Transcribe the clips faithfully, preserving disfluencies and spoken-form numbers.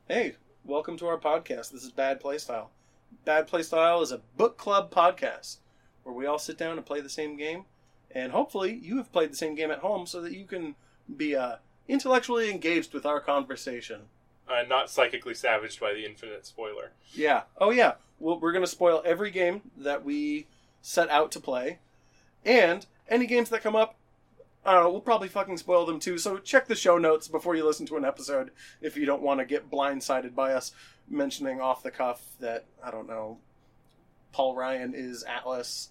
Hey, welcome to our podcast. This is Bad Playstyle. Bad Playstyle is a book club podcast where we all sit down and play the same game, and hopefully you have played the same game at home so that you can be uh, intellectually engaged with our conversation. Uh, not psychically savaged by the infinite spoiler. Yeah. Oh, yeah. Well, we're going to spoil every game that we set out to play, and any games that come up, I don't know, we'll probably fucking spoil them too, so check the show notes before you listen to an episode if you don't want to get blindsided by us mentioning off the cuff that, I don't know, Paul Ryan is Atlas.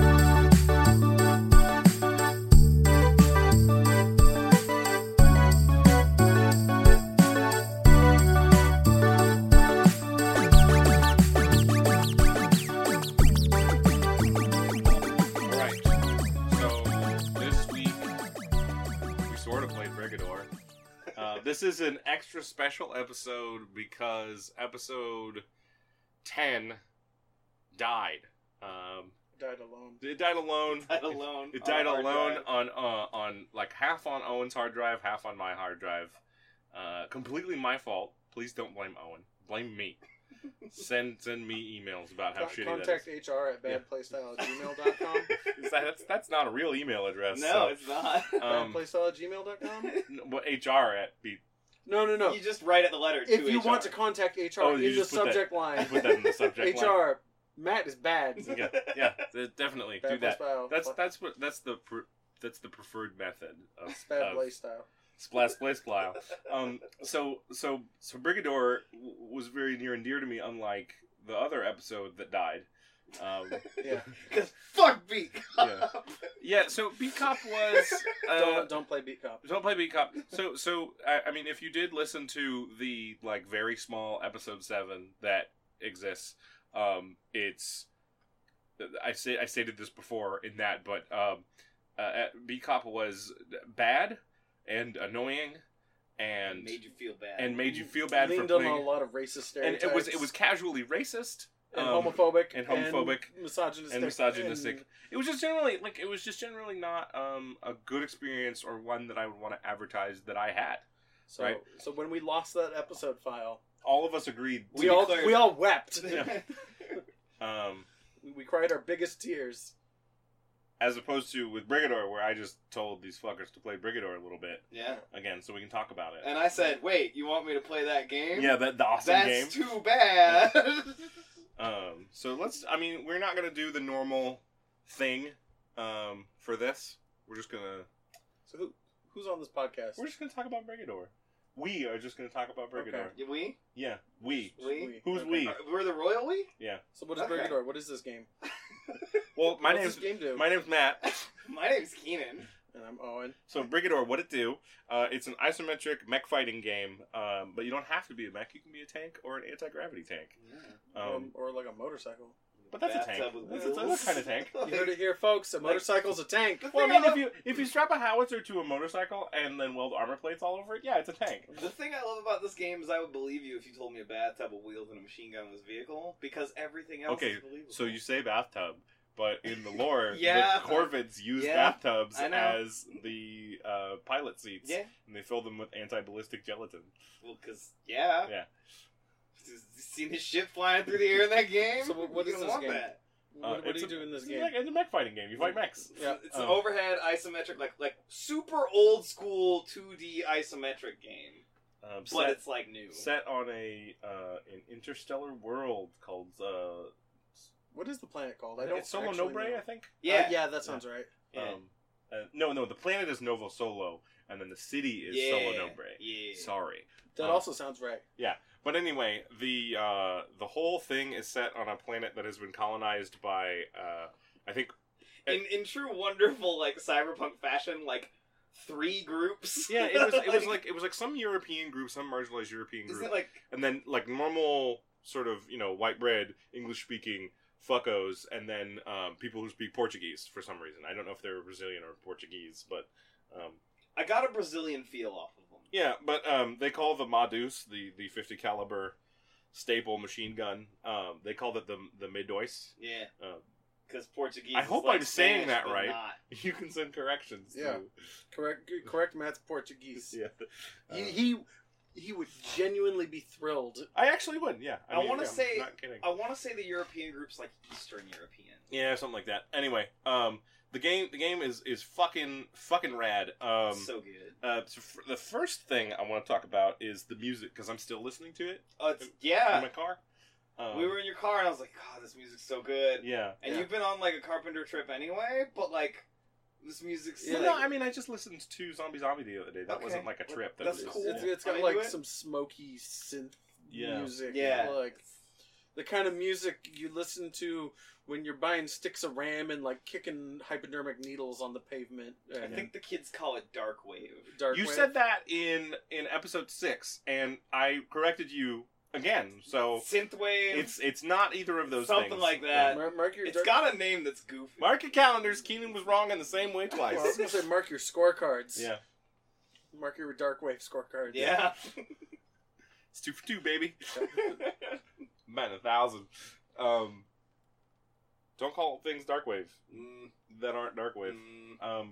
This is an extra special episode because episode ten died. Um, died alone. It died alone. Died alone. It died on alone on uh, on like half on Owen's hard drive, half on my hard drive. Uh, completely my fault. Please don't blame Owen. Blame me. Send send me emails about how shitty that is. Contact H R at badplaystyle at gmail dot com. that's, that's not a real email address. No, so. It's not. Um, badplaystyle at gmail dot com? Well, H R at be. No, no, no. You just write it the letter to If you H R. want to contact H R Oh, in you the just put subject that, line. Put that in the subject H line. H R, Matt is bad. Yeah, yeah, definitely Bad do that. Playstyle. That's that's what that's the pre, that's the preferred method of Bad of Playstyle. Splash Play Style. Um, so so so Brigador w- was very near and dear to me, unlike the other episode that died. Um, Yeah. Because fuck Beat Cop. Yeah. yeah. So Beat Cop was uh, don't don't play Beat Cop. Don't play Beat Cop. So, so I, I mean, if you did listen to the like very small episode seven that exists, um, it's I say I stated this before in that, but um, uh, Beat Cop was bad and annoying and Made you feel bad. and made you feel bad Leaned for on playing. a lot of racist stereotypes. And it was it was casually racist. and um, homophobic and homophobic and misogynistic and misogynistic. and- It was just generally like it was just generally not um, a good experience or one that I would want to advertise that I had. So, Right. so when we lost that episode file, All of us agreed. we to- all clear- we all wept. Yeah. um, We cried our biggest tears. as opposed to with Brigador, where I just told these fuckers to play Brigador a little bit Yeah. again, so we can talk about it. And I said, wait, you want me to play that game? Yeah, that the awesome That's game. too bad. Um, so let's. I mean, we're not gonna do the normal thing um, for this. We're just gonna. So who who's on this podcast? We're just gonna talk about Brigador. We are just gonna talk about Brigador. Okay. we? Yeah, we. We? Who's Okay. we? Uh, We're the royal we? Yeah. So what is Okay. Brigador? What is this game? Well, my What's name's this game do? my name's Matt. My name's Keenan. And I'm Owen. So Brigador, what it do? Uh, it's an isometric mech fighting game, um, but you don't have to be a mech. You can be a tank or an anti-gravity tank. Um, or, or like a motorcycle. but that's a tank. Bathtub with That's, that's, wheels. that's kind of tank. You heard it here, folks. A motorcycle's a tank. The Well, I thing mean, I if you if you strap a howitzer to a motorcycle and then weld armor plates all over it, yeah, it's a tank. The thing I love about this game is I would believe you if you told me a bathtub with wheels and a machine gun was vehicle, because everything else Okay, is believable. so you say bathtub, but in the lore, Yeah. the Corvids use Yeah, bathtubs I know. as the uh, pilot seats, Yeah. and they fill them with anti-ballistic gelatin. Well, because, yeah. Yeah. Seen his shit flying through the air in that game? So what- what You is don't this want game? that. What, Uh, what do it's you a- do in this It's, game? like, it's a mech fighting game. You fight mechs. Yeah. It's Um, an overhead isometric, like like super old school two D isometric game, Um, but set, it's like new. set on a uh, an interstellar world called uh, What is the planet called? I don't. it's Solo actually Nobre, know. I think. Yeah, Uh, yeah, that sounds right. yeah. Um, uh, no, no, the planet is Novo Solo, and then the city is yeah. Solo Nobre. Yeah. Sorry. That Uh, also sounds right. But anyway, the uh, the whole thing is set on a planet that has been colonized by, uh, I think, In in true wonderful like cyberpunk fashion, like three groups. yeah, it was it was like it was like some European group, some marginalized European isn't group, it like and then like normal sort of you know white bread English speaking fuckos, and then um, people who speak Portuguese for some reason. I don't know if they're Brazilian or Portuguese, but um, I got a Brazilian feel off of them. yeah, but um, they call the Madus, the the fifty caliber staple machine gun. Um, they called it the the Medois. Yeah, Um, because Portuguese. I is hope like I'm saying Spanish, that but right. not. You can send corrections. Yeah. To, Correct. Correct. Matt's Portuguese. yeah. He, Uh, he he would genuinely be thrilled. I actually would. Yeah, I mean, wanna I'm say- not kidding. I want to say the European group's like Eastern European. Yeah, something like that. Anyway, um, the game the game is is fucking fucking rad. Um, So good. uh, so f- the first thing I want to talk about is the music because I'm still listening to it Oh, it's, in yeah. my car. Um, We were in your car and I was like, God, this music's so good. Yeah. And Yeah. you've been on like a Carpenter trip anyway, but like this music's Yeah. like, no, I mean I just listened to Zombie Zombie the other day. That Okay. wasn't like a trip. That That's was, cool. It's, Yeah. it's got I'm like into it. some smoky synth Yeah. music. Yeah. Like the kind of music you listen to when you're buying sticks of RAM and like kicking hypodermic needles on the pavement. I And think the kids call it dark wave. dark You wave. said that in in episode six, and I corrected you again. So Synthwave. it's it's not either of those Something things. like that. Mark, mark your It's dark- got a name that's goofy. Mark your calendars. Keenan was wrong in the same way Well, I was twice. gonna say mark your scorecards. Yeah, Mark your dark wave scorecards. Yeah. it's two for two, baby. Man, a thousand. Um, don't call things darkwave mm, that aren't darkwave. Mm. Um,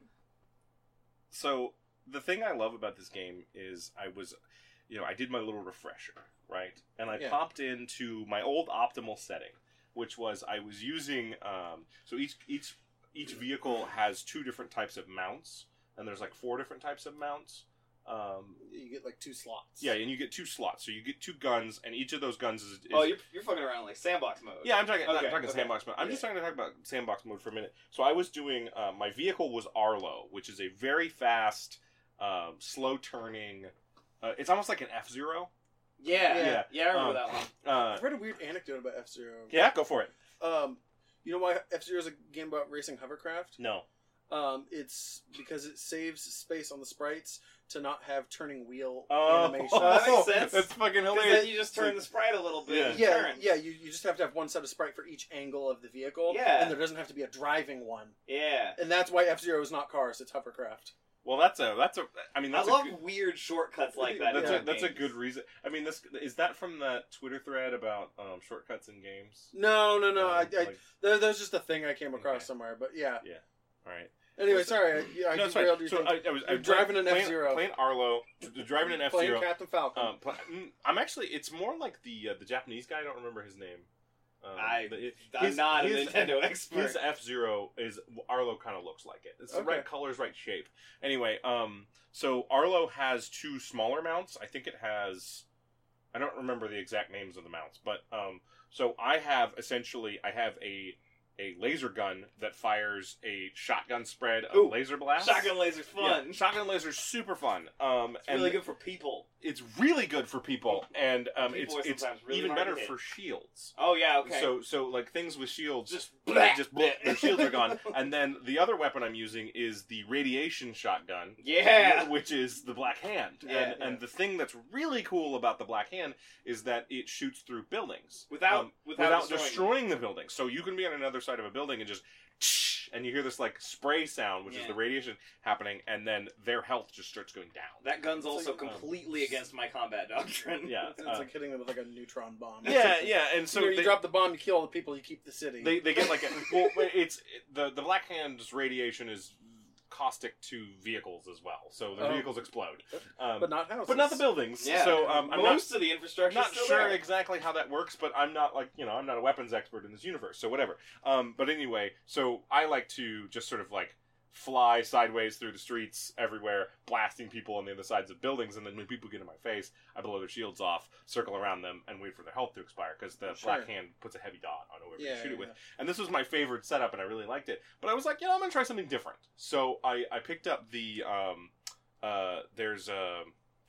so the thing I love about this game is I was, you know, I did my little refresher, right? And I Yeah. popped into my old optimal setting, which was I was using. Um, so each each each vehicle has two different types of mounts, and there's like four different types of mounts. Um, You get like two slots. yeah, and you get two slots, so you get two guns, and each of those guns is. is Oh, you're, you're fucking around like sandbox mode. yeah, I'm talking. Okay, I'm talking okay. sandbox mode. I'm Yeah. just trying to talk about sandbox mode for a minute. So I was doing. Uh, my vehicle was Arlo, which is a very fast, um, slow turning. Uh, it's almost like an F Zero. Yeah. Yeah. Yeah, yeah I remember Um, that one. Uh, I've read a weird anecdote about F Zero. yeah, go for it. Um, you know why F Zero is a game about racing hovercraft? No. Um, it's because it saves space on the sprites to not have turning wheel Oh, animation. Oh, that makes sense. That's fucking 'Cause hilarious. then you just turn the sprite a little bit. Yeah. and Yeah, turn. yeah. You, you just have to have one set of sprite for each angle of the vehicle. Yeah. and there doesn't have to be a driving one. Yeah. And that's why F Zero is not cars; it's hovercraft. Well, that's a that's a. I mean, I that's love a good, weird shortcuts like that. that's in a that's a games. good reason. I mean, this is that from that Twitter thread about um, shortcuts in games. No, no, no. Um, I, I like- that, that was just a thing I came across Okay. somewhere. But yeah. all right. Anyway, sorry. I, I No, it's derailed fine. your So thing. I, I was I You're was driving an playing, F-Zero. playing Arlo, d- driving an F Playing Zero. Captain Falcon. Um, pl- mm, I'm actually. It's more like the uh, the Japanese guy. I don't remember his name. Um, I- but it- I'm his- not a his- Nintendo expert. His F Zero is Arlo kind of looks like it. It's the Okay. right colors, right shape. Anyway, um, so Arlo has two smaller mounts. I think it has. I don't remember the exact names of the mounts, but um, so I have essentially I have a a laser gun that fires a shotgun spread of Ooh, laser blasts. Shotgun laser's fun. Yeah, shotgun laser's super fun. Um, It's and really good for people. it's really good for people, and um, People it's are it's sometimes really even hard to better hit. for shields. Oh yeah, okay. So so like things with shields, Just just bleh, just bleh. their shields are gone. And then the other weapon I'm using is the radiation shotgun, yeah. which is the Black Hand. Yeah, and yeah. and the thing that's really cool about the Black Hand is that it shoots through buildings Without um, without, without destroying. destroying the building. So you can be on another side of a building and just. And you hear this like spray sound, which is Yeah. the radiation happening, and then their health just starts going down. That gun's It's also like, um, completely against my combat doctrine. Yeah, It's, it's uh, like hitting them with like a neutron bomb. yeah, yeah, and so So you, know, you they- drop the bomb, you kill all the people, you keep the city. They they get like a, well, it's the the Black Hand's radiation is caustic to vehicles as well, so the Oh. vehicles explode, um, but not houses. but not the buildings. Yeah. So um, I'm not Most of the infrastructure not is still sure there. exactly how that works, but I'm not like you know I'm not a weapons expert in this universe, so whatever. Um, but anyway, so I like to just sort of like fly sideways through the streets everywhere, blasting people on the other sides of buildings, and then when people get in my face, I blow their shields off, circle around them, and wait for their health to expire, because the Sure. Black Hand puts a heavy dot on whoever Yeah, you shoot yeah, it with. yeah. And this was my favorite setup, and I really liked it. But I was like, you know, I'm going to try something different. So I, I picked up the, um, uh, there's a,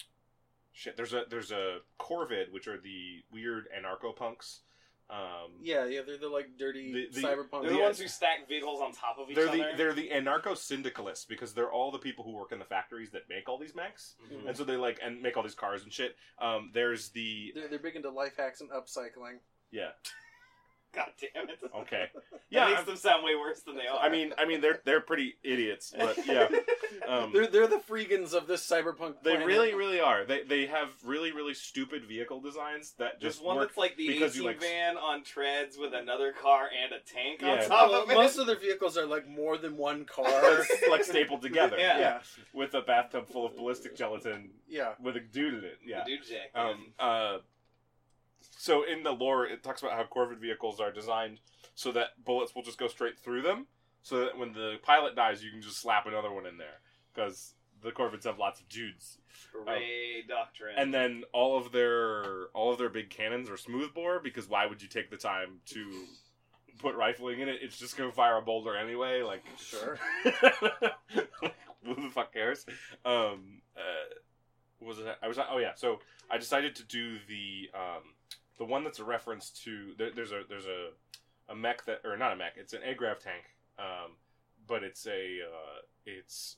shit, there's a, there's a Corvid, which are the weird anarcho-punks. Um, Yeah, yeah, they're the like dirty The- the- cyberpunk. They're the Yeah. ones who stack vehicles on top of each they're other. the they're the anarcho syndicalists because they're all the people who work in the factories that make all these mechs, Mhm. and so they like and make all these cars and shit. Um, there's the They're, they're big into life hacks and upcycling. yeah, God damn it. Okay. Yeah, Yeah, that makes I'm- them sound way worse than they are. I mean, I mean, they're they're pretty idiots, but yeah, um, They're they're the freegans of this cyberpunk. they planet. really, really are. They they have really, really stupid vehicle designs that There's just one work that's like the because eighteen you, like, van on treads with another car and a tank on Yeah. top Well, of it. most of their vehicles are like more than one car. It's, like stapled together. Yeah. yeah, With a bathtub full of ballistic gelatin yeah. with a dude in it. Yeah. The dude jack. Um. Uh. So in the lore, it talks about how Corvid vehicles are designed so that bullets will just go straight through them, so that when the pilot dies, you can just slap another one in there because the Corvids have lots of dudes. Hooray, doctrine. And then all of their all of their big cannons are smoothbore because why would you take the time to put rifling in it? It's just gonna fire a boulder anyway. Like Sure. who the fuck cares? Um, uh, what was it? I was oh yeah. So I decided to do the um, the one that's a reference to there, there's a there's a a mech that or not a mech. It's an Agrav tank. Um, but it's a uh, it's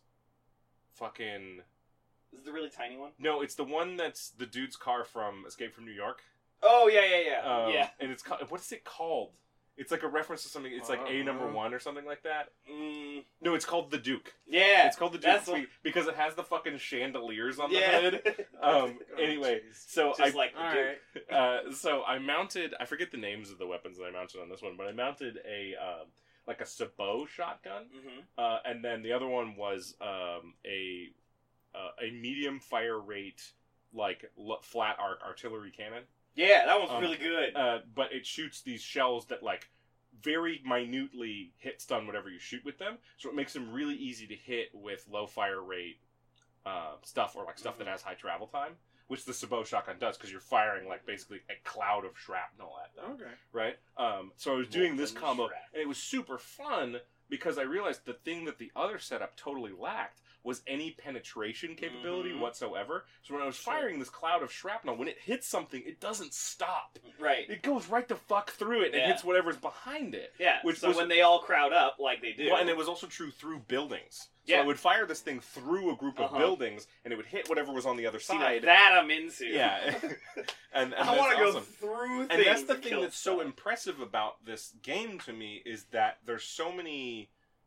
fucking. Is it the really tiny one? No, it's the one that's the dude's car from Escape from New York. Oh, yeah, yeah, yeah. Um, yeah. And it's called, what is it called? It's like a reference to something. It's like A number Uh-huh. one or something like that. Mm, No, it's called the Duke. yeah. It's called the Duke that's be- what- because it has the fucking chandeliers on yeah. the hood. Um. Anyway, so Just I like the All Duke. right. uh, so I mounted. I forget the names of the weapons that I mounted on this one, but I mounted a um, like a sabot shotgun, Mm-hmm. uh, and then the other one was um, a uh, a medium fire rate like l- flat arc artillery cannon. Yeah, that one's Um, really good. Uh, but it shoots these shells that like very minutely hit stun whatever you shoot with them, so it makes them really easy to hit with low fire rate uh, stuff or like stuff that has high travel time, which the sabot shotgun does because you're firing like basically a cloud of shrapnel at them, Okay. right? Um, so I was doing this Molten combo, shrapnel. and it was super fun because I realized the thing that the other setup totally lacked was any penetration capability Mhm. whatsoever. So when I was Sure. firing this cloud of shrapnel, when it hits something, it doesn't stop. Right. It goes right the fuck through it and Yeah. hits whatever's behind it. Yeah. which so was- when they all crowd up, like they do. Well, and it was also true through buildings. So Yeah. I would fire this thing through a group of Uh-huh. buildings, and it would hit whatever was on the other See, now side. that I'm into. Yeah. and, and I want to that's go awesome. through things. And that's the and thing kill that's so stuff. impressive about this game to me is that there's so many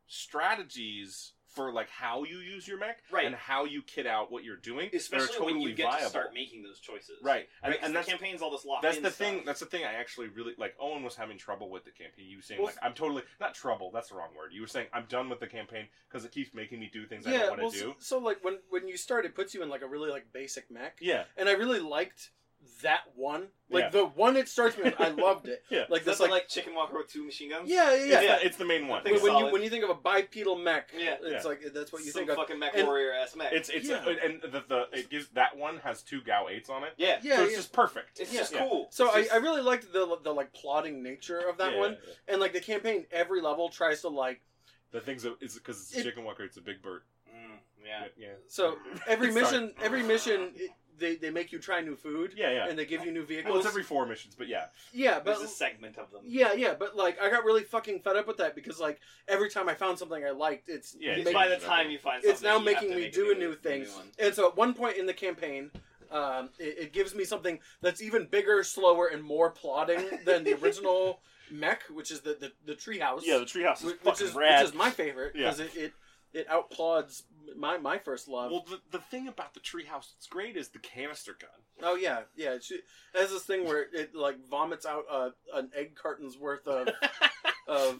strategies for like how you use your mech Right. and how you kit out what you're doing. Especially They're totally when you get viable. to start making those choices. Right. And, Right, 'cause and the that's campaign's all this locked that's in the thing. stuff. That's the thing. I actually really like. Owen was having trouble with the campaign. You were saying Well, like I'm totally not trouble. That's the wrong word. You were saying I'm done with the campaign because it keeps making me do things I Yeah. don't want Well, to so, do. so like when when you start, it puts you in like a really like basic mech, Yeah. and I really liked that one. Like Yeah. the one it starts me with, I loved it. Yeah. Like Is this that the, like, like Chicken Walker with two machine guns? yeah, yeah, It's, yeah. Yeah. The, it's the main one. I think When, when you solid. when you think of a bipedal mech, Yeah. it's Yeah. like that's what you Some think of. fucking mech And- warrior ass mech. It's it's Yeah. and the, the it gives that one has two Gao eights on it. yeah. Yeah, so it's yeah. just perfect. It's Yeah. just Yeah. cool. So It's I, just- I really liked the the like plotting nature of that Yeah, one, yeah, yeah. and like the campaign, every level tries to like The thing's a, is because it's a It- chicken walker. It's a big bird. Mm, yeah. Yeah. so every Sorry. mission every mission it, they they make you try new food. Yeah, yeah. And they give you new vehicles. Well, it's every four missions, but yeah. yeah, but There's a segment of them. yeah, yeah, but like I got really fucking fed up with that because like every time I found something I liked, it's Yeah, It's make- by the time you find something, it's now you have making to me make do a new, new thing. one. And so at one point in the campaign, um, it, it gives me something that's even bigger, slower, and more plotting than the original mech, which is the the, the treehouse. Yeah, the treehouse is which, which fucking is rad. which is my favorite Yeah. because it, it it outplods my my first love. Well, the, the thing about the treehouse that's great is the canister gun. Oh yeah, yeah. It, should, it has this thing where it like vomits out uh, an egg carton's worth of of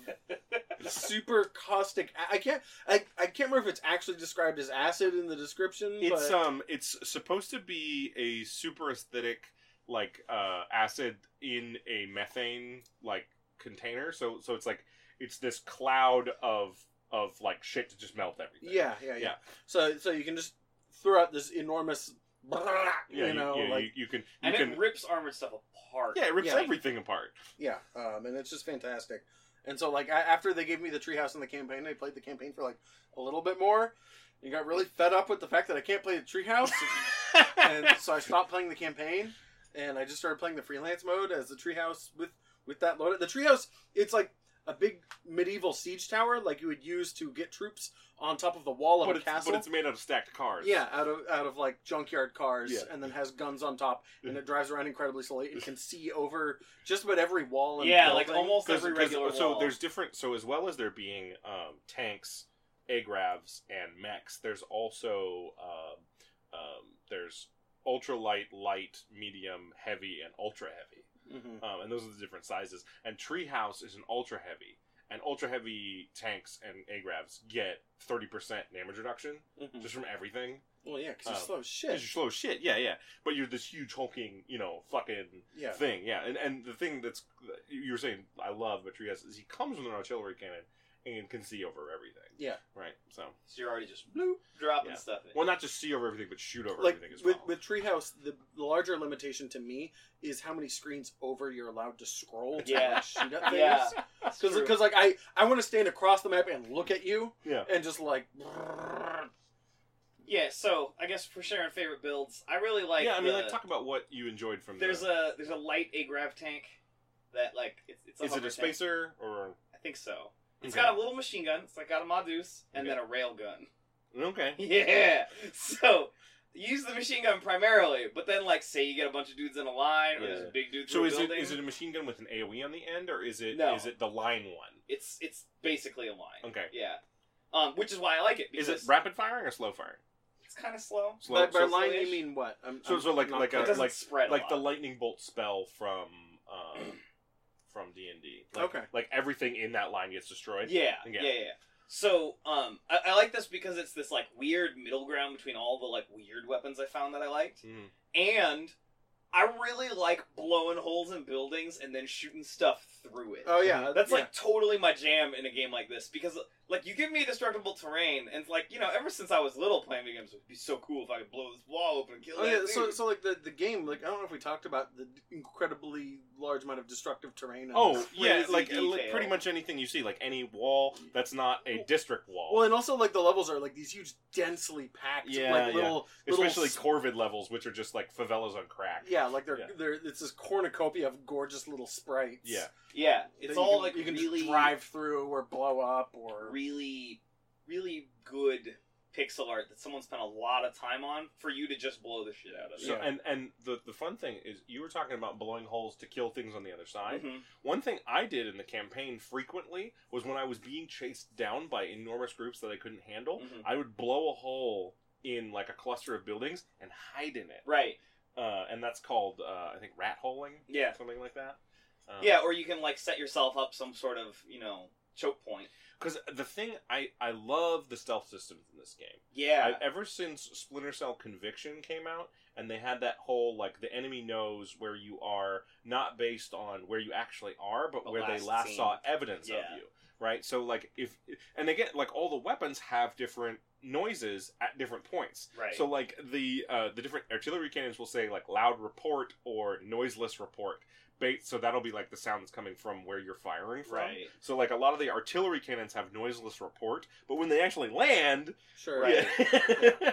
super caustic. I can't I, I can't remember if it's actually described as acid in the description. It's but, um, it's supposed to be a super aesthetic like uh acid in a methane like container. So so it's like it's this cloud of of like shit to just melt everything. yeah, yeah, yeah, Yeah. So so you can just throw out this enormous, Yeah, you know, yeah, like you, you can you And can it rips armored stuff apart. yeah, it rips Yeah. everything apart. yeah, um, and it's just fantastic. And so like I, after they gave me the treehouse in the campaign, I played the campaign for like a little bit more. And got really fed up with the fact that I can't play the treehouse, and so I stopped playing the campaign, and I just started playing the freelance mode as the treehouse with with that loaded. The treehouse, it's like a big medieval siege tower, like you would use to get troops on top of the wall of but a it's, castle. but it's made out of stacked cars. Yeah, out of out of like junkyard cars, Yeah. and then has guns on top, and it drives around incredibly slowly. It can see over just about every wall. And Yeah, building. like almost 'Cause- every 'cause- regular so wall. there's different. So as well as there being um, tanks, agravs, and mechs, there's also um, um, there's ultralight, light, medium, heavy, and ultra heavy. Mhm. Um, and those are the different sizes. And Treehouse is an ultra heavy, and ultra heavy tanks and agravs get thirty percent damage reduction Mhm. just from everything. Well, yeah, because you're um, slow as shit. Because you're slow as shit, yeah, yeah. But you're this huge hulking, you know, fucking Yeah. thing, yeah. And and the thing that's you were saying I love about Treehouse is he comes with an artillery cannon and can see over everything. Yeah. Right. So So you're already just bloop, dropping Yeah. stuff in. well, not just see over everything, but shoot over Like everything as with well. with Treehouse, the, the larger limitation to me is how many screens over you're allowed to scroll to Yeah. like, shoot at things. Yeah. Because True. like I I want to stand across the map and look at you yeah. and just like. Yeah, so I guess for sharing favorite builds, I really like. yeah, I mean, the, like talk about what you enjoyed from. there's the, a there's a light Agrav tank that like it's it's a is it hover a tank. spacer or I think so. It's Okay. got a little machine gun. It's like got a Modus and Okay. then a rail gun. okay? Yeah. So use the machine gun primarily, but then like say you get a bunch of dudes in a line, or Yeah. there's a big dude So through a is it building. is it a machine gun with an AoE on the end, or is it No. is it the line one? It's it's basically a line. Okay. Yeah. Um, which is why I like it Is because it rapid firing or slow firing? it's kind of slow. Slow. By, by so, line, slow-ish. you mean what? I'm, So- I'm so like- not like a- It clear. doesn't like- spread a like lot. the lightning bolt spell from um, from D and D. Like, Okay. Like everything in that line gets destroyed. Yeah, Yeah. yeah, yeah. So, um, I, I like this because it's this like weird middle ground between all the like weird weapons I found that I liked, Mhm. and I really like blowing holes in buildings and then shooting stuff through it. Oh yeah, That's yeah. like totally my jam in a game like this because like you give me destructible terrain and it's like you know ever since I was little playing video games it'd be so cool if I could blow this wall open and kill Oh that yeah, dude. so so like the, the game, like I don't know if we talked about the incredibly large amount of destructive terrain. and Oh this- yeah, crazy like, detail. like pretty much anything you see, like any wall that's not a district wall. well, and also like the levels are like these huge, densely packed, Yeah, like yeah. little, little Especially s- Corvid levels, which are just like favelas on crack. yeah, like they're Yeah. they're it's this cornucopia of gorgeous little sprites. Yeah. yeah, that it's you all can- like you can really just drive through or blow up or really, really good pixel art that someone spent a lot of time on for you to just blow the shit out of. So it. Yeah. and and the the fun thing is, you were talking about blowing holes to kill things on the other side. Mhm. One thing I did in the campaign frequently was when I was being chased down by enormous groups that I couldn't handle, Mhm. I would blow a hole in like a cluster of buildings and hide in it. Right. Uh, and that's called uh, I think rat holing, Yeah. something like that. Um, Yeah, or you can like set yourself up some sort of you know choke point. Because the thing, I, I love the stealth systems in this game. Yeah. I, ever since Splinter Cell Conviction came out, and they had that whole, like, the enemy knows where you are, not based on where you actually are, but The where they last last scene. saw evidence Yeah. of you. Right? So, like, if... And again, like, all the weapons have different noises at different points. Right. So, like, the uh, the different artillery cannons will say, like, loud report or noiseless report. Ba- So that'll be, like, the sound that's coming from where you're firing from. Right. So, like, a lot of the artillery cannons have noiseless report, but when they actually land... sure, Right. Yeah.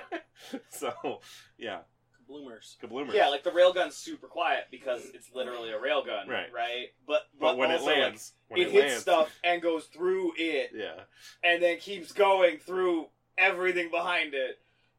So, yeah. bloomers. Kabloomers. Yeah, like the railgun's super quiet because it's literally a railgun, Right. Right? But but, But when it also, like, lands... when it, it hits lands, stuff and goes through it, Yeah. and then keeps going through everything behind it.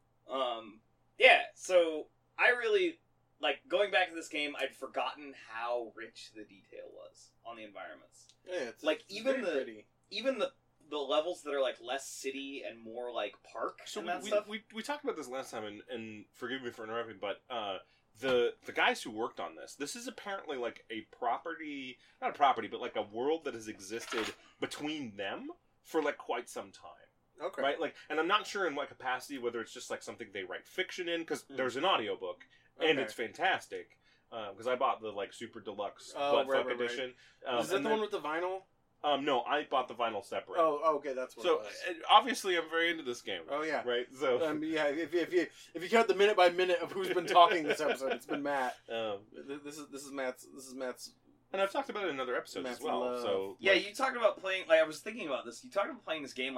Um, yeah. So I really like going back to this game. I'd forgotten how rich the detail was on the environments. Yeah, it's, Like, it's even very the- pretty. Even the the levels that are like less city and more like park So and we, that we, stuff. we we talked about this last time, and, and forgive me for interrupting, but uh, the the guys who worked on this, this is apparently like a property, not a property, but like a world that has existed between them for like quite some time, Okay. right? Like, and I'm not sure in what capacity, whether it's just like something they write fiction in, because Mm. there's an audiobook, and Okay. it's fantastic, because I bought the like super deluxe Oh, butt right, fuck right, right. edition. Um, Is that and the then- one with the vinyl? Um, no, I bought the vinyl separate. Oh, oh, okay, that's what so it was. uh, obviously I'm very into this game, Oh yeah. right? So. Um, yeah, if, if you if you count the minute by minute of who's been talking this episode, it's been Matt. Um, Th- This is this is Matt's this is Matt's. and I've talked about it in other episodes Matt's as well. love. So Yeah, like, you talked about playing. Like I was thinking about this. You talked about playing this game like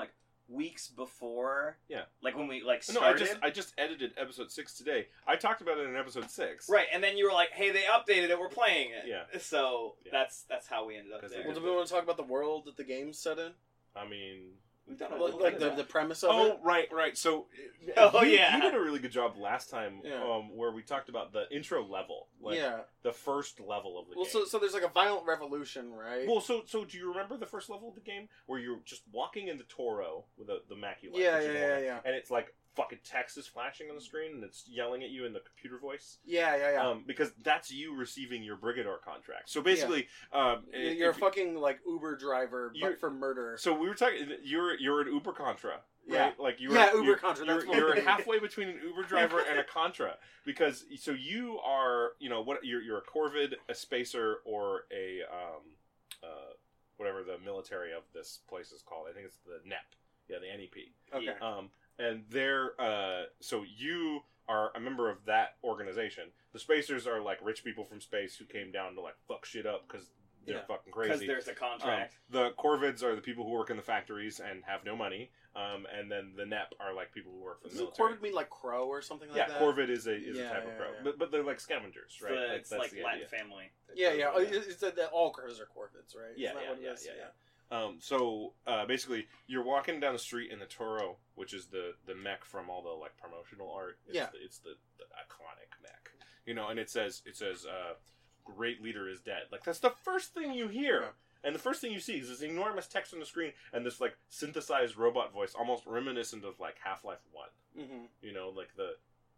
weeks before. Yeah. Like when we like No, I started. just I just edited episode six today. I talked about it in episode six. Right, and then you were like, "Hey, they updated it. We're playing it." Yeah. So Yeah. that's that's how we ended up 'Cause there. they Well, do we want to talk about the world that the game's set in? I mean, We've done a Like, little like bit the, of the that. premise of oh it? right, right. So, Oh, you, yeah. you did a really good job last time, Yeah. um, where we talked about the intro level, like yeah. the first level of the Well, game. so so there's like a violent revolution, right? Well, so so do you remember the first level of the game where you're just walking into Toro with the the Macula? Yeah, that you yeah, know, yeah, yeah. And it's like fucking text is flashing on the screen and it's yelling at you in the computer voice. yeah, yeah, yeah. Um, because that's you receiving your Brigador contract. So basically, um, You're- if You're a you- fucking like Uber driver, You're- but for murder. So we were talking. You're you're an Uber Contra, Yeah. right? Like you're Yeah, Uber you're, Contra, You're, that's what you're it is. halfway between an Uber driver and a Contra because so you are you know what you're you're a Corvid, a Spacer, or a um uh whatever the military of this place is called. I think it's the N E P. Yeah, the N E P. Okay. Um, and they're uh so you are a member of that organization. The Spacers are like rich people from space who came down to like fuck shit up because they're Yeah. fucking Because crazy. there's a Um, contract. the Corvids are the people who work in the factories and have no money, um, and then the N E P are like people who work for the Doesn't military. Corvid mean like crow or something like yeah, that? Corvid is a is Yeah, a type yeah, of crow, yeah. but but they're like scavengers, right? The- Like, it's that's like the Latin idea. family. Yeah, yeah. Oh, Yeah. It's that that all crows are Corvids, right? Yeah, Isn't that yeah, what it yeah, is? yeah, yeah. Um, so uh, basically, you're walking down the street in the Toro, which is the the mech from all the like promotional art. It's Yeah. the, it's the, the iconic mech, you know, and it says it says uh, "Great leader is dead." Like that's the first thing you hear. Yeah. And the first thing you see is this enormous text on the screen and this like synthesized robot voice, almost reminiscent of like Half-Life One. Mm-hmm. You know, like the,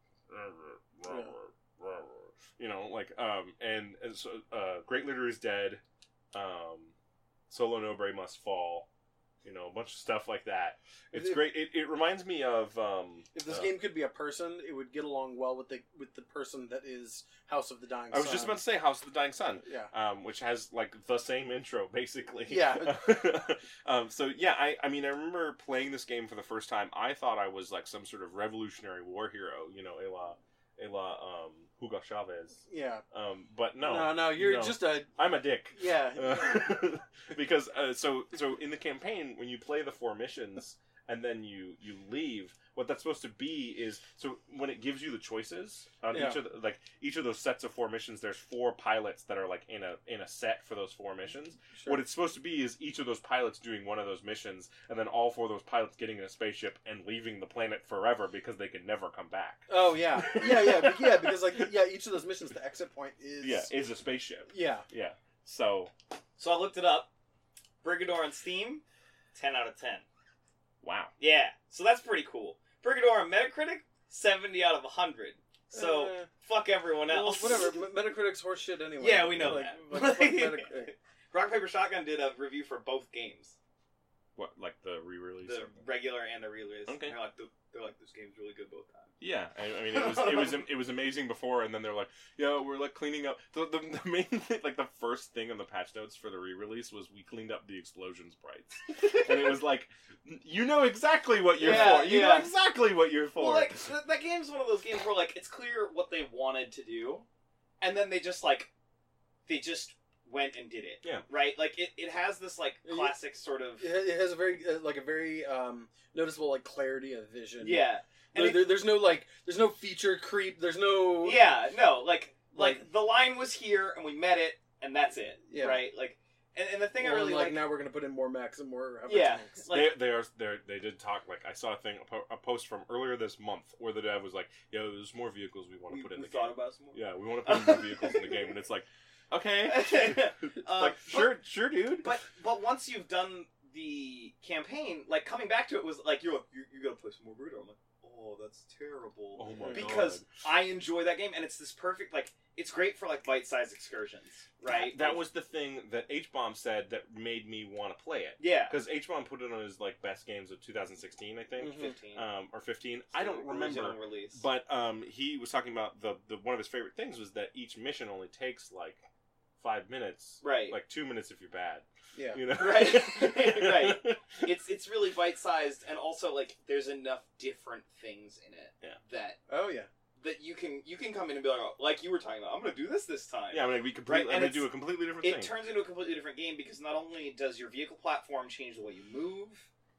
you know, like um, and, and so uh, Great Leader is dead. Um, Solo Nobre must fall. You know, a bunch of stuff like that. It's If- great. It, it reminds me of um, If this uh, game could be a person, it would get along well with the with the person that is House of the Dying I was Sun. just about to say House of the Dying Sun. Yeah. Um, which has like the same intro basically. Yeah. um, so yeah, I, I mean I remember playing this game for the first time. I thought I was like some sort of revolutionary war hero, you know, a la a la um, Hugo Chavez. Yeah. Um, but no, No, no, you're no. just a I'm a dick. yeah. Uh, because uh, so so in the campaign when you play the four missions and then you you leave, what that's supposed to be is so when it gives you the choices on Yeah. each of the, like each of those sets of four missions, there's four pilots that are like in a in a set for those four missions. Sure. What it's supposed to be is each of those pilots doing one of those missions, and then all four of those pilots getting in a spaceship and leaving the planet forever because they can never come back. Oh yeah, yeah, yeah, be- yeah. Because like yeah, each of those missions, the exit point is Yeah, is a spaceship. yeah. Yeah. So So I looked it up. Brigador on Steam, ten out of ten. wow. Yeah, so that's pretty cool. Brigador on Metacritic, seventy out of one hundred. So Uh, fuck everyone well, else. whatever. M- Metacritic's horseshit anyway. Yeah, we know like, that. Like, fuck Metacritic. Rock Paper Shotgun did a review for both games, What like the re-release? the regular and the re-release. Okay. They're like, they're like, this game's really good both times. Yeah, I, I mean, it was it was it was amazing before, and then they're like, "Yeah, we're like cleaning up." The, the, the main thing, like the first thing on the patch notes for the re-release was we cleaned up the explosion sprites, and it was like, you know exactly what you're Yeah, for. You yeah. know exactly what you're for. Well, like th- that game's one of those games where like it's clear what they wanted to do, and then they just like they just went and did it. Yeah. Right. Like it, it has this like Yeah. classic sort of It ha- it has a very uh, like a very um, noticeable like clarity of vision. yeah. And There, it- there- there's no like there's no feature creep. There's no yeah. No. Like like Like- the line was here and we met it and that's it. Yeah. Right. Like and, and the thing Well, I really like, like. now we're gonna put in more mechs and more hover Yeah. tanks. like- they they are they they did talk like I saw a thing a, po- a post from earlier this month where the dev was like, "Yo, there's more vehicles we want to we, put in we the thought game." about some more. Yeah, we want to put in more vehicles in the game, and it's like, okay, Uh, like but- sure, sure, dude. But but once you've done the campaign, like coming back to it was like you're like you you gotta play some more Bruder. I'm like, oh, that's terrible. Oh my because God. I enjoy that game and it's this perfect like it's great for like bite-sized excursions, right? That Like, was the thing that H-Bomb said that made me want to play it. yeah, Because H-Bomb put it on his like best games of two thousand sixteen, I think, Mhm. fifteen. um, or fifteen. It's I the don't remember, original release. but um, he was talking about the, the one of his favorite things was that each mission only takes like five minutes, right, like two minutes if you're bad. Yeah. You know, Right. Right. it's it's really bite-sized and also like there's enough different things in it Yeah. that Oh yeah. that you can you can come in and be like, oh, like you were talking about, I'm gonna do this this time. Yeah, I mean, we completely, Right, I'm and gonna do a it's- completely different It thing. turns into a completely different game because not only does your vehicle platform change the way you move,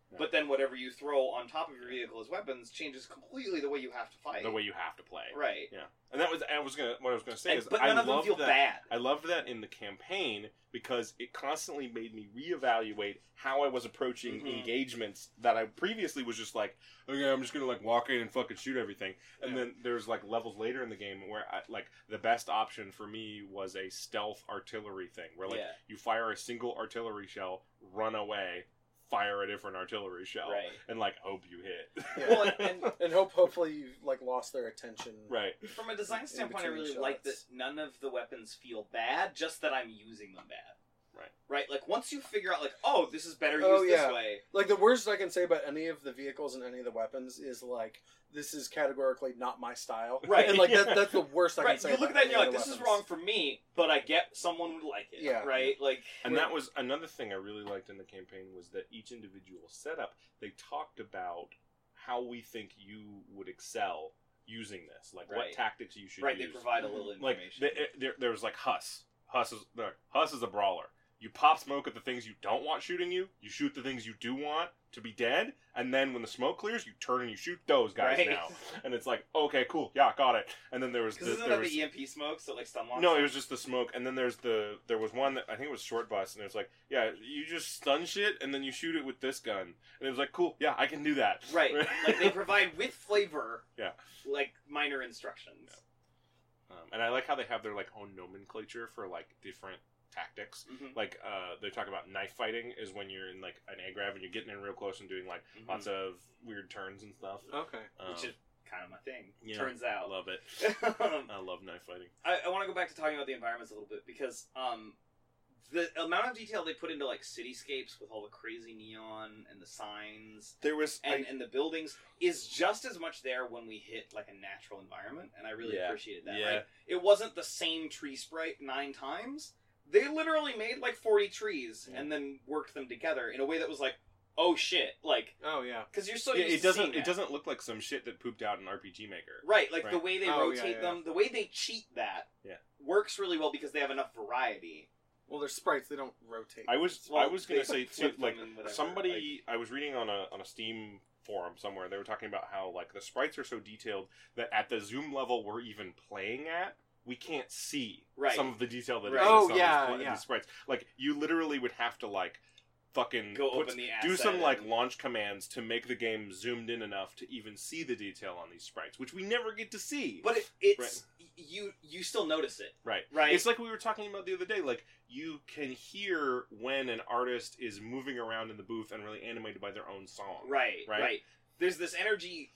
But then whatever you throw on top of your vehicle as weapons changes completely the way you have to fight. The way you have to play. Right. Yeah. And that was I was gonna what I was gonna say And, is but I none of them loved feel that, bad. I loved that in the campaign because it constantly made me reevaluate how I was approaching Mhm. engagements that I previously was just like, okay, I'm just gonna like walk in and fucking shoot everything. And Yeah. then there's like levels later in the game where I, like the best option for me was a stealth artillery thing where like Yeah. you fire a single artillery shell, run away, fire a different artillery shell, Right. and like hope you hit. Yeah. Well, and, and And hope hopefully you've like lost their attention. Right. from a design In standpoint, I between really like that shots. none of the weapons feel bad, just that I'm using them bad. Right. Right? Like, once you figure out, like, oh, this is better used Oh, this yeah. way. Like the worst I can say about any of the vehicles and any of the weapons is like this is categorically not my style. Right. And like that, that's the worst I can Right, say. you look at about that and you're any like, of this the is weapons. wrong for me, but I get someone would like it. Yeah. Right? Like, And We're- that was another thing I really liked in the campaign was that each individual setup, they talked about how we think you would excel using this, like what Right. tactics you should right, they use. provide a little like information. the, it- there, there was like Huss. Huss is no, Huss is a brawler. You pop smoke at the things you don't want shooting you. You shoot the things you do want to be dead, and then when the smoke clears, you turn and you shoot those guys Right. now. And it's like, okay, cool, yeah, got it. And then there was Because the, isn't there that was, the E M P smoke, so like stun locks? no, it was just the smoke, and then there's the there was one that I think it was short bus, and it was like, yeah, you just stun shit, and then you shoot it with this gun, and it was like, cool, yeah, I can do that. Right. Like, they provide with flavor, Yeah. like, minor instructions. Um, and I like how they have their like own nomenclature for like different tactics. Mhm. Like uh, they talk about knife fighting is when you're in like an A grab and you're getting in real close and doing like Mhm. lots of weird turns and stuff. Okay. Um, Which is kind of my thing, yeah, turns I out. love it. um, I love knife fighting. I, I want to go back to talking about the environments a little bit because um, the amount of detail they put into like cityscapes with all the crazy neon and the signs There was and, and the buildings is just as much there when we hit like a natural environment, and I really Yeah. appreciated that. Yeah. Right? It wasn't the same tree sprite nine times. They literally made like forty trees Yeah. and then worked them together in a way that was like, oh shit, like Oh yeah. because you're so yeah, used it to doesn't seeing it that. doesn't look like some shit that pooped out in R P G Maker. Right, like the Right. way they Oh, yeah, rotate yeah. them, the way they cheat that Yeah. works really well because they have enough variety. Well, they're sprites. They don't rotate. I was Well, I was they gonna say too, flip them like and whatever, somebody I was reading on a on a Steam forum somewhere. They were talking about how like the sprites are so detailed that at the zoom level we're even playing at, we can't see Right. some of the detail that Right. exists Oh, on yeah, these, pla- yeah. these sprites. Like you literally would have to like fucking Go put- open the do asset some like and- launch commands to make the game zoomed in enough to even see the detail on these sprites, which we never get to see. But it, it's you you still notice it. Right. Right. It's like we were talking about the other day. Like, you can hear when an artist is moving around in the booth and really animated by their own song. Right, Right? right. There's this energy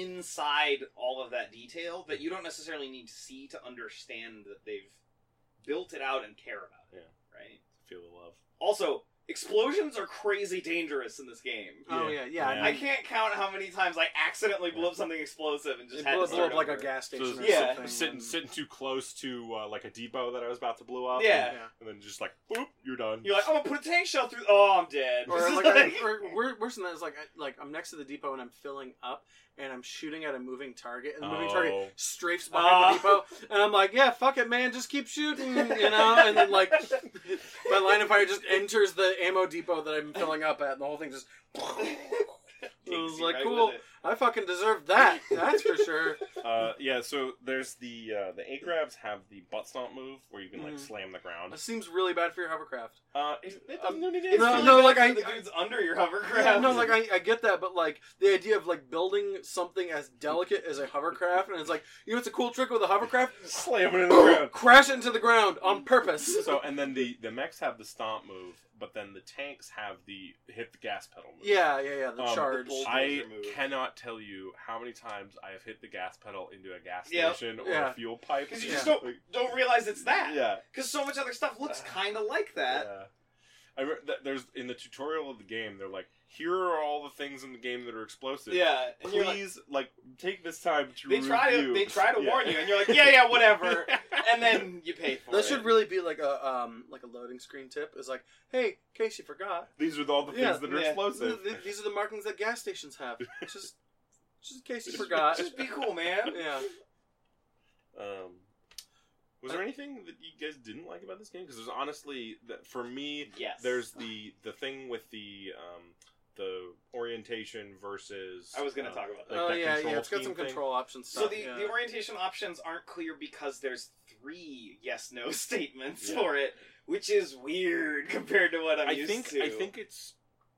inside all of that detail that you don't necessarily need to see to understand that they've built it out and care about it. Yeah. Right. Feel the love. Also, explosions are crazy dangerous in this game. Oh Yeah. yeah, yeah. Yeah. I can't count how many times I accidentally blew up something explosive and just It had blew, to blew start up like a over. gas So station. or Yeah. something, sitting and- sitting too close to uh, like a depot that I was about to blow up. Yeah. And, and then just like boop, you're done. You're like, I'm gonna put a tank shell through. Oh, I'm dead. Or like, I, or wor- worse than that is like, I, like I'm next to the depot and I'm filling up and I'm shooting at a moving target and the moving Oh. target strafes behind Ah. the depot and I'm like, yeah, fuck it, man, just keep shooting, you know. And then like my line of fire just enters the ammo depot that I'm filling up at, and the whole thing just. It was Takes you like, right cool. with it. I fucking deserved that. That's for sure. Uh, yeah. So there's the uh, the A grabs have the butt stomp move where you can like Mhm. slam the ground. It seems really bad for your hovercraft. Uh, it, it Um, doesn't do anything. It's No, really no, bad like, for I- the dudes under your hovercraft. Yeah, no, like I, I get that, but like the idea of like building something as delicate as a hovercraft, and it's like, you know, it's a cool trick with a hovercraft. Slam it in the ground. Crash it into the ground on purpose. So and then the the mechs have the stomp move, but then the tanks have the hit the gas pedal move. yeah, yeah, yeah. The Um, charge. bull- I bulldozer move. cannot tell you how many times I have hit the gas pedal into a gas Yep. station or Yeah. a fuel pipe. Because you Yeah. just don't don't realize it's that. Yeah. Because so much other stuff looks kind of like that. Yeah. I re- th- there's in the tutorial of the game. They're like, here are all the things in the game that are explosive. Yeah, and you're like, Please, like, take this time to they try to review. they try to Yeah. warn you, and you're like, yeah, yeah, whatever, and then you pay for That it. should really be like a um like a loading screen tip. Is like, hey, in case you forgot, These are all the things Yeah, that are yeah. explosive. th- th- these are the markings that gas stations have. Just, just in case you forgot. Just be cool, man. Yeah. Um, was there anything that you guys didn't like about this game? Because there's honestly, that for me, Yes. there's the the thing with the um, the orientation versus. I was gonna uh, talk about that. like Oh that yeah, control yeah. It's got scheme some thing. control options. So Stuff, the, yeah. the orientation options aren't clear because there's three yes/no statements Yeah. for it, which is weird compared to what I'm I used think to. I think it's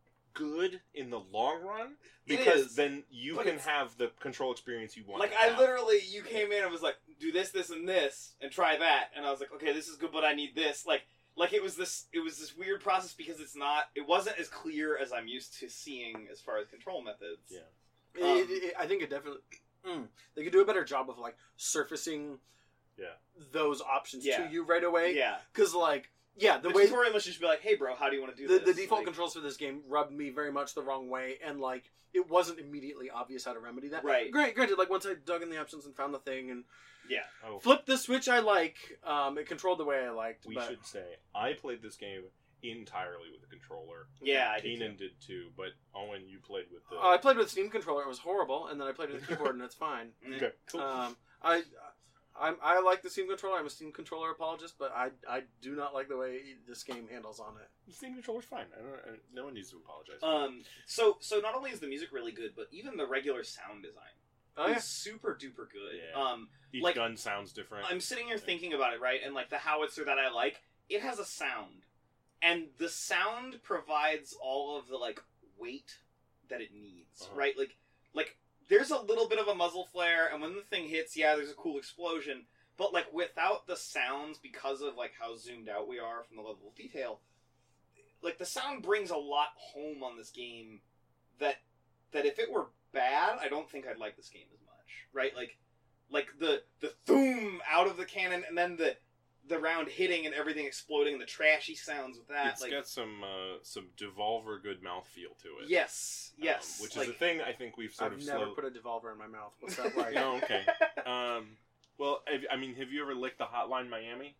good in the long run It because is, then you but can it's- have the control experience you want. like to I have. literally, you came in and was like, do this, this, and this, and try that, and I was like, okay, this is good, but I need this. Like, like it was this, it was this weird process because it's not, it wasn't as clear as I'm used to seeing as far as control methods. Yeah. It- Um, it- it- I think it definitely. Mm, they could do a better job of like surfacing. Yeah. Those options Yeah. to you right away. Yeah. Because like yeah, the, The, way tutorial must just be like, hey, bro, how do you want to do the, this? the default Like, controls for this game rubbed me very much the wrong way, and like it wasn't immediately obvious how to remedy that. Right. Great, granted, like once I dug in the options and found the thing and Yeah. Oh, flipped the switch I like, um, it controlled the way I liked. we but, should say I played this game entirely with the controller. Yeah, I did Keenan too. did too, but Owen, you played with the. Uh, I played with a Steam controller. It was horrible, and then I played with a keyboard, and it's fine. Okay, cool. Um, I, I, I like the Steam controller. I'm a Steam controller apologist, but I, I do not like the way this game handles on it. the Steam controller's fine. I don't, I, no one needs to apologize. Um. So so not only is the music really good, but even the regular sound design Oh is yeah, super duper good. Yeah. Um. Each like- gun sounds different. I'm sitting here thinking about it, right? And like the howitzer that I like, it has a sound, and the sound provides all of the like weight that it needs, Uh-huh. right? Like like there's a little bit of a muzzle flare, and when the thing hits, yeah, there's a cool explosion. But like without the sounds, because of like how zoomed out we are from the level of detail, like the sound brings a lot home on this game. That that if it were bad, I don't think I'd like this game as much, right? Like like the the thoom out of the cannon, and then the the round hitting and everything exploding, and the trashy sounds with that. It's like got some uh, some Devolver good mouthfeel to it. yes, um, yes, which like, is a thing I think we've sort I've of never slow- put a devolver in my mouth. What's that like? No, okay. Um, well, have- I mean, have you ever licked the Hotline Miami?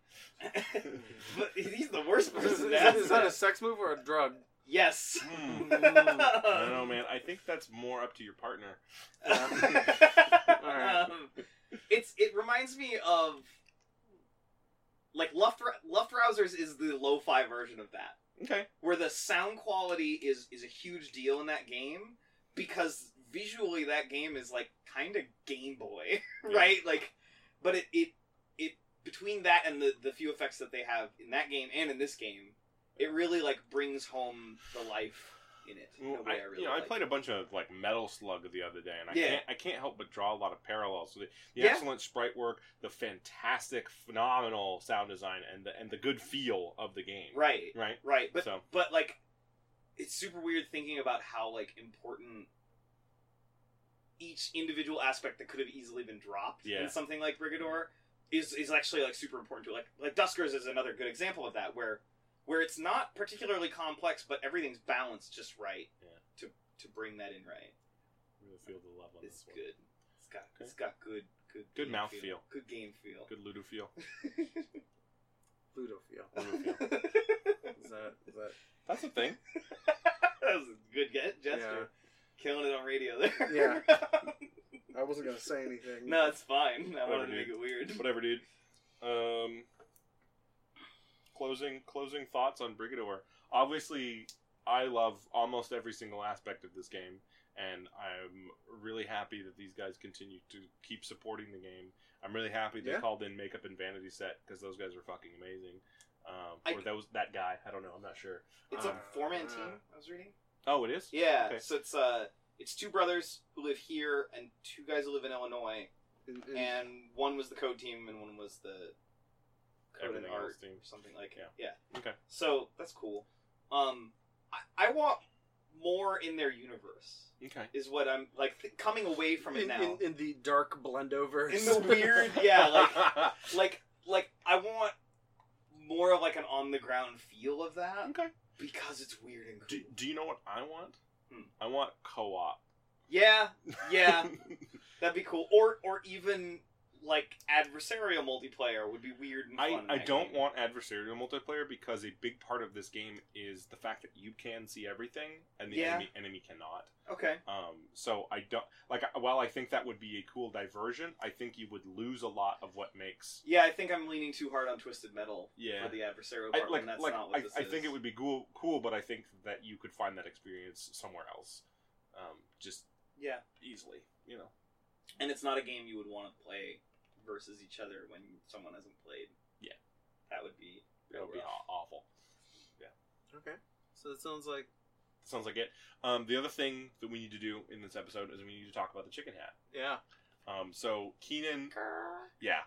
but he's the worst Is, person is, to ask is that a that. sex move or a drug? Yes. Hmm. I don't know, man. I think that's more up to your partner. Alright. um, it's it reminds me of like Luft Luftrausers is the lo-fi version of that, Okay. where the sound quality is is a huge deal in that game because visually that game is like kind of Game Boy, right? Like, but it it it between that and the the few effects that they have in that game and in this game, it really like brings home the life in it in a Well, way I, I really you know, like. I played a bunch of like Metal Slug the other day, and I Yeah. can't I can't help but draw a lot of parallels. The, the Yeah. excellent sprite work, the fantastic, phenomenal sound design, and the and the good feel of the game. Right, Right. right, but So- but like, it's super weird thinking about how like important each individual aspect that could have easily been dropped Yeah. in something like Brigador is is actually like super important to it. Like like Duskers is another good example of that, where where it's not particularly complex, but everything's balanced just right Yeah. to to bring that in right. Really feel the love on It's this one. good. It's got Okay. it's got good good Good game mouth feel. feel. Good game feel. Good Ludo feel. Ludo feel. Ludo feel. Is that is that? That's a thing. That was a good ge- gesture. Killing it on radio there. Yeah. I wasn't gonna say anything. No, it's fine. I Whatever, wanted to dude. make it weird. Whatever, dude. Um, closing closing thoughts on Brigador. Obviously, I love almost every single aspect of this game, and I'm really happy that these guys continue to keep supporting the game. I'm really happy they Yeah. called in Makeup and Vanity Set because those guys are fucking amazing. Um, I- or those that guy. I don't know. I'm not sure. It's Um, a four-man team. I was reading. Oh, it is. Yeah. Okay. So it's uh, it's two brothers who live here and two guys who live in Illinois, In- in- and one was the code team and one was the code and Everything art else team. or something like Yeah. yeah. Okay. So that's cool. Um, I, I want more in their universe. Okay. Is what I'm like th- coming away from it in, now. in, in the dark Blendoverse. In the weird, yeah, like like like I want more of like an on the ground feel of that okay. because it's weird and cool. Do, do you know what I want? Hmm. I want co-op. Yeah, yeah, that'd be cool. Or or even like adversarial multiplayer would be weird and I, fun. in I that don't game. want adversarial multiplayer because a big part of this game is the fact that you can see everything and the Yeah. enemy, enemy cannot. Okay. Um, so I don't like. While I think that would be a cool diversion, I think you would lose a lot of what makes. Yeah, I think I'm leaning too hard on Twisted Metal Yeah. for the adversarial I, part, like, and that's like not what I, this I is. think it would be cool, cool, but I think that you could find that experience somewhere else, um, just Yeah, easily. You know. and it's not a game you would want to play versus each other when someone hasn't played. Yeah. That would be That real would be rough. aw- awful. Okay. So it sounds like Sounds like it. Um, the other thing that we need to do in this episode is we need to talk about the chicken hat. yeah. Um, so Keenan, yeah,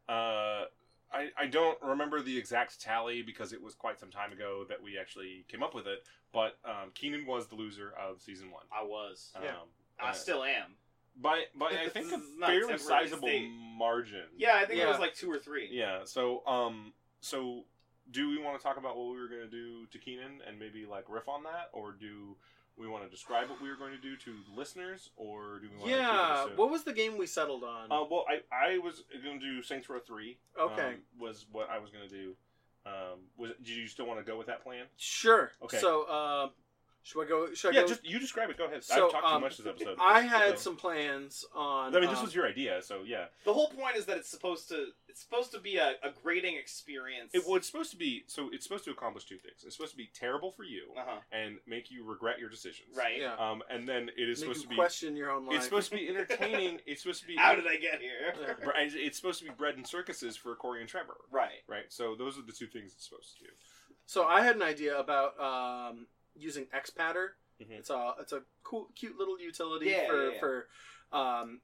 uh, I I don't remember the exact tally because it was quite some time ago that we actually came up with it. But um, Keenan was the loser of season one. I was. Um, Yeah. I uh, still am. by by I think a This is not fairly temporary sizable state. margin. Yeah, I think it Yeah. was like two or three. Yeah. So um so do we want to talk about what we were going to do to Keenan and maybe like riff on that, or do we want to describe what we were going to do to listeners, or do we want Yeah. to keep it What was the game we settled on? Uh, well, I, I was going to do Saints Row three. Okay. um, was what I was going to do. Um, was did you still want to go with that plan? Sure. Okay. So, uh, should I go? Should I Yeah, go? just you describe it. Go ahead. So, I've talked um, too much this episode. I had So- some plans on. I mean, this um, was your idea, so yeah. The whole point is that it's supposed to it's supposed to be a, a grading experience. It was supposed to be so. It's supposed to accomplish two things. It's supposed to be terrible for you Uh huh. and make you regret your decisions. Right. Yeah. Um, and then it is Make supposed you to be. question your own life. It's supposed to be entertaining. It's supposed to be. How did I get here? Yeah. Bre- It's supposed to be bread and circuses for Corey and Trevor. Right. Right. So those are the two things it's supposed to do. So I had an idea about um, using Xpatter. Mhm. It's a it's a cool, cute little utility Yeah, for yeah, yeah. for um,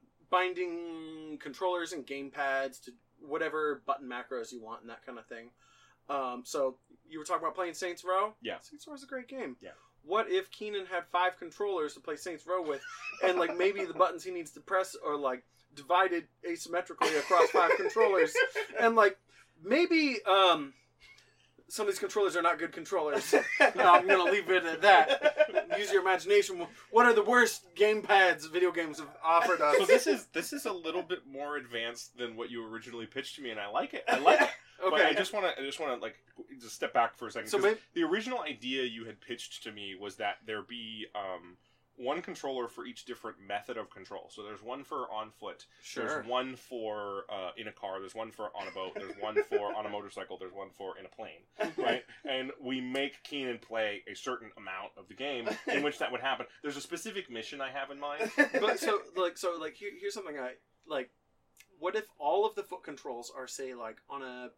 binding controllers and game pads to whatever button macros you want and that kind of thing. Um, so you were talking about playing Saints Row. Yeah. Saints Row is a great game. Yeah. What if Keenan had five controllers to play Saints Row with, and like maybe the buttons he needs to press are like divided asymmetrically across five controllers, and like maybe um, some of these controllers are not good controllers. No, I'm gonna leave it at that. Use your imagination. What are the worst game pads video games have offered us? So this is this is a little bit more advanced than what you originally pitched to me, and I like it. I like it. But Okay. I just want to I just want to like just step back for a second. So 'cause maybe, the original idea you had pitched to me was that there be um, one controller for each different method of control. So there's one for on foot. sure. There's one for uh, in a car. There's one for on a boat. There's one for on a motorcycle. There's one for in a plane. Right? And we make Keenan play a certain amount of the game in which that would happen. There's a specific mission I have in mind. But so like so like here, here's something I like. What if all of the foot controls are say like on a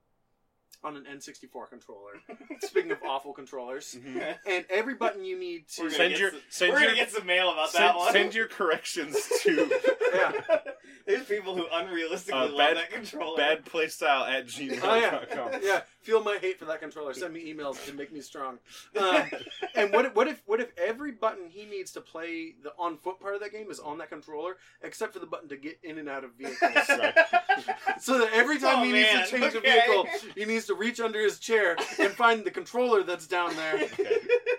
on an N sixty-four controller? Speaking of awful controllers, Mhm. and every button you need to We're gonna Send get your- some, send we're your- gonna get some mail about Send, that one. send your corrections to Yeah. There's people who unrealistically Uh, love bad- that controller. badplaystyle at gmail Oh yeah, dot com. yeah. Feel my hate for that controller. Send me emails to make me strong. Um, and what if, what if what if every button he needs to play the on foot part of that game is on that controller, except for the button to get in and out of vehicles? Right. So that every time Oh, he man, needs to change a okay. vehicle, he needs to reach under his chair and find the controller that's down there. Okay.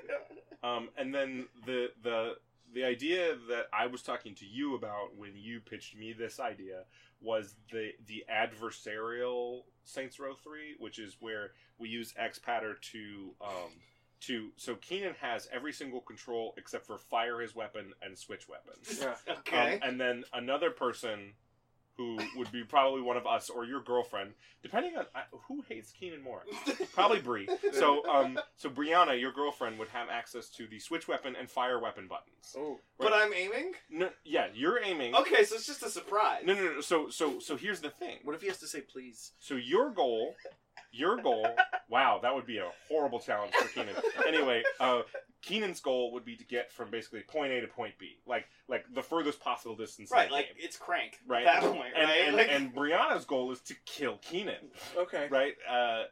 Um, and then the the the idea that I was talking to you about when you pitched me this idea was the the adversarial Saints Row three, which is where we use Xpatter to um, to so Keenan has every single control except for fire his weapon and switch weapons. Yeah. Okay. Um, and then another person who would be probably one of us or your girlfriend, depending on uh, who hates Keenan more. Probably Bree. So, um, so Brianna, your girlfriend, would have access to the switch weapon and fire weapon buttons. Oh. But I'm aiming? No, yeah, you're aiming. Okay, so it's just a surprise. No, no, no. So, so, so here's the thing. What if he has to say please? So your goal, your goal. Wow, that would be a horrible challenge for Keenan. Anyway, uh, Keenan's goal would be to get from basically point A to point B, like like the furthest possible distance. in Right, the like, game. it's Crank Right. at that point, And, right? and, Like- and Brianna's goal is to kill Keenan. Okay. Right. Uh,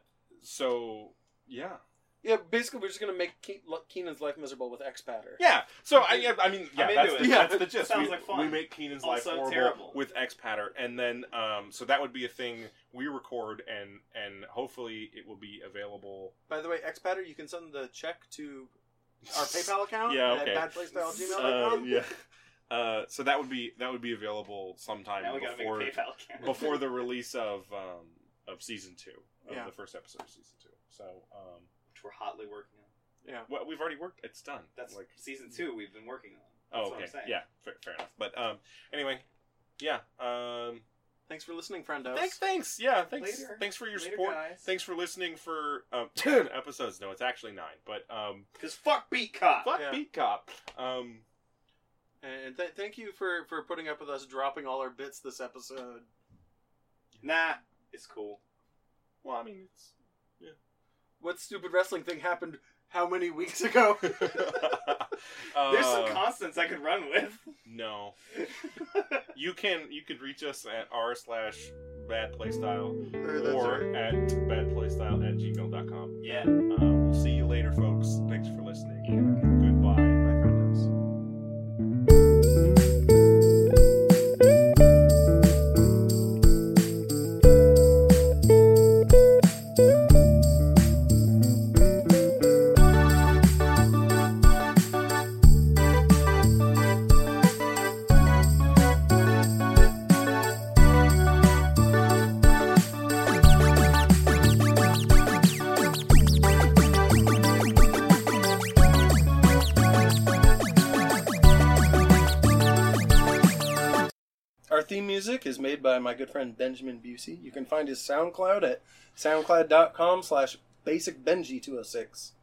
so yeah. Yeah, basically we're just gonna make Ke- Keenan's life miserable with Xpatter. Yeah. So I, yeah, I mean, yeah, I'm that's into the, it. that's Yeah. the gist. Sounds we, like fun. we make Keenan's life Also horrible terrible. with Xpatter, and then um, so that would be a thing we record, and and hopefully it will be available. By the way, Xpatter, you can send the check to our PayPal account Yeah, at okay. badplaystyle at gmail dot Uh, com. yeah. uh, so that would be that would be available sometime Now we gotta before make a PayPal account. before the release of um, of season two of Yeah. the first episode of season two. So, um, Which we're hotly working on. Yeah. well, we've already worked. It's done. That's like season two we've been working on. oh, That's what okay, I'm saying. yeah, fair, fair enough. But um, anyway, yeah. Um, Thanks for listening, friendos. thanks, thanks, yeah, thanks, Later. thanks for your Later, support. guys. Thanks for listening for um, ten episodes. No, it's actually nine. But um, Because fuck Beat Cop! fuck Yeah. Beat Cop. Um, And th- thank you for, for putting up with us dropping all our bits this episode. Nah, it's cool. well, I mean, it's. What stupid wrestling thing happened how many weeks ago? uh, There's some constants I could run with. No, you can you can reach us at r slash bad playstyle Or that's or right. at badplaystyle at gmail dot com. Yeah. Uh, we'll see you later, folks. Thanks for listening. Goodbye. Bye, friendos. Our theme music is made by my good friend Benjamin Busey. You can find his SoundCloud at soundcloud dot com slash basic benji two oh six.